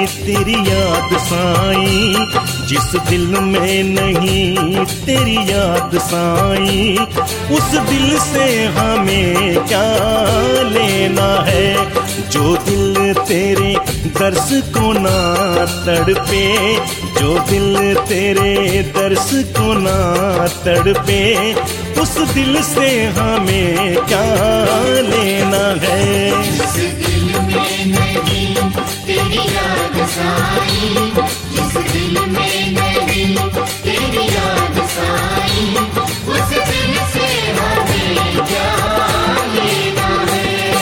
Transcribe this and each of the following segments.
तेरी याद साईं, जिस दिल में नहीं तेरी याद साईं, उस दिल से हमें क्या लेना है। जो दिल तेरे दर्श को ना तड़पे, जो दिल तेरे दर्श को ना तड़पे, उस दिल से हमें क्या लेना है। जिस दिल में नहीं तेरी याद साईं, जिस दिल में नहीं तेरी याद साईं, उस दिल से हमें क्या लेना है।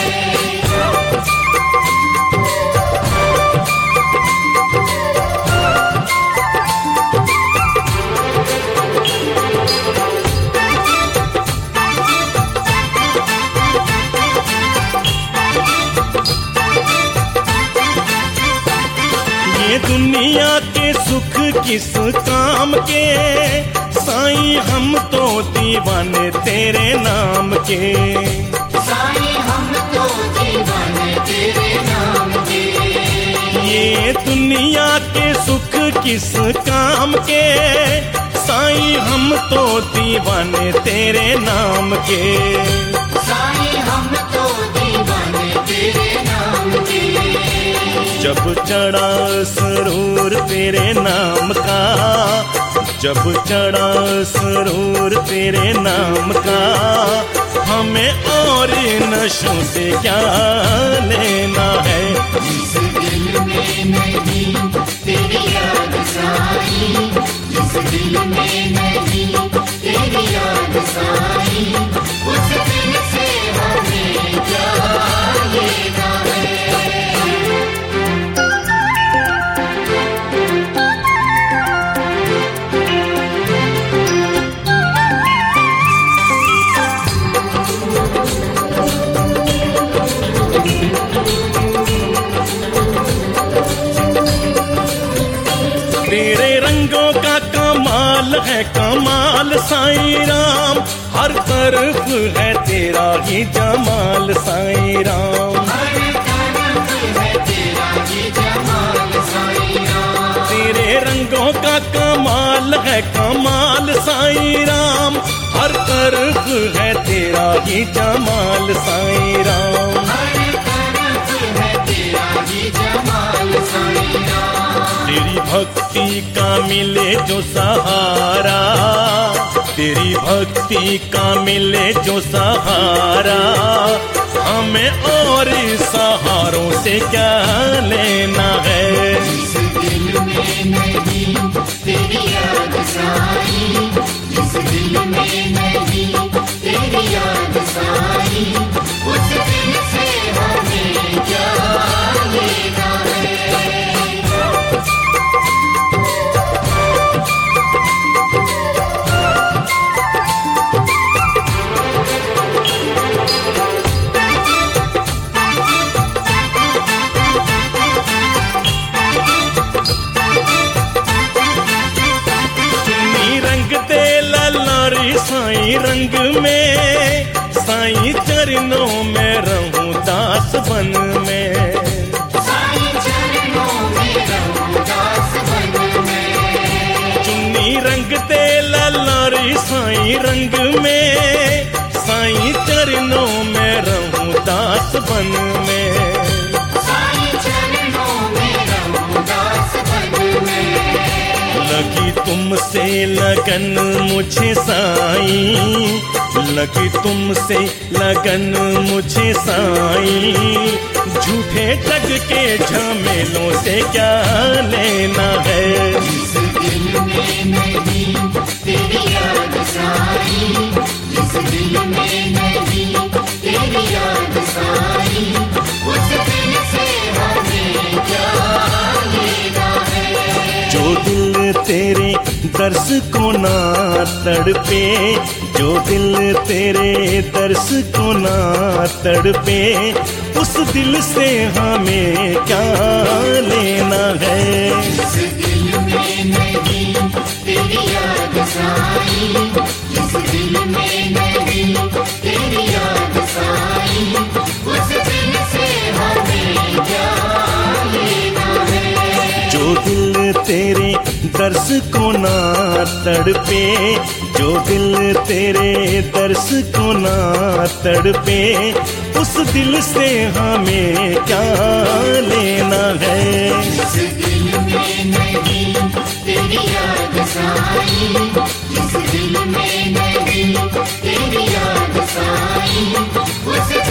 ये दुनिया के सुख किस काम के, साईं हम तो दीवाने तेरे नाम के। साईं हम तो दीवाने तेरे नाम के। ये दुनिया के सुख किस काम के, साईं हम तो दीवाने तेरे नाम के। साईं हम तो दीवाने तेरे नाम के। जब चढ़ा सरूर तेरे नाम का, जब चढ़ा सरूर तेरे नाम का, हमें और नशों से क्या लेना है। जिस दिल में नहीं तेरी याद साईं, जिस दिल में नहीं तेरी याद साईं, उस दिल से हमें क्या लेना है। तेरे रंगों का कमाल है कमाल साईं राम, हर तरफ है तेरा ही जमाल साईं राम। हर तरफ है तेरा ही जमाल साईं राम। तेरे रंगों का कमाल है कमाल साईं राम, हर तरफ है तेरा ही जमाल साईं राम। हर तरफ है तेरा ही जमाल साईं राम। तेरी भक्ति का मिले जो सहारा, तेरी भक्ति का मिले जो सहारा, हमें और सहारों से क्या लेना है। जिस दिल में नहीं तेरी याद साईं, जिस दिल में नहीं तेरी याद साईं, उस दिल से हमें क्या लेना है। साईं रंग में, साईं चरणों में रहूं दास बन में। साईं चरणों में रहूं दास बन में। चुन्नी रंग दे ललारी साईं रंग में, साईं चरणों में रहूं दास बन में। साईं चरणों में रहूं दास बन में। लगी तुमसे लगन मुझे साईं, लगी तुमसे लगन मुझे साईं, झूठे जग के झमेलों से क्या लेना है। जिस दिल में नहीं तेरी याद साईं, जिस दिल में नहीं तेरी याद साईं, उस दिल से हमें क्या लेना है। जो दिल तेरे दर्श को ना तड़पे, जो दिल तेरे दर्श को ना तड़पे, उस दिल से हमें क्या लेना है। जिस दिल में नहीं तेरी याद साईं, जिस दिल में नहीं तेरी याद साईं, उस दिल से हमें क्या लेना है। तेरे दर्श को ना तड़पे, जो दिल तेरे दर्श को ना तड़पे, उस दिल से हमें क्या लेना है। जिस दिल में नहीं तेरी याद साई, जिस दिल में नहीं तेरी याद साई, उस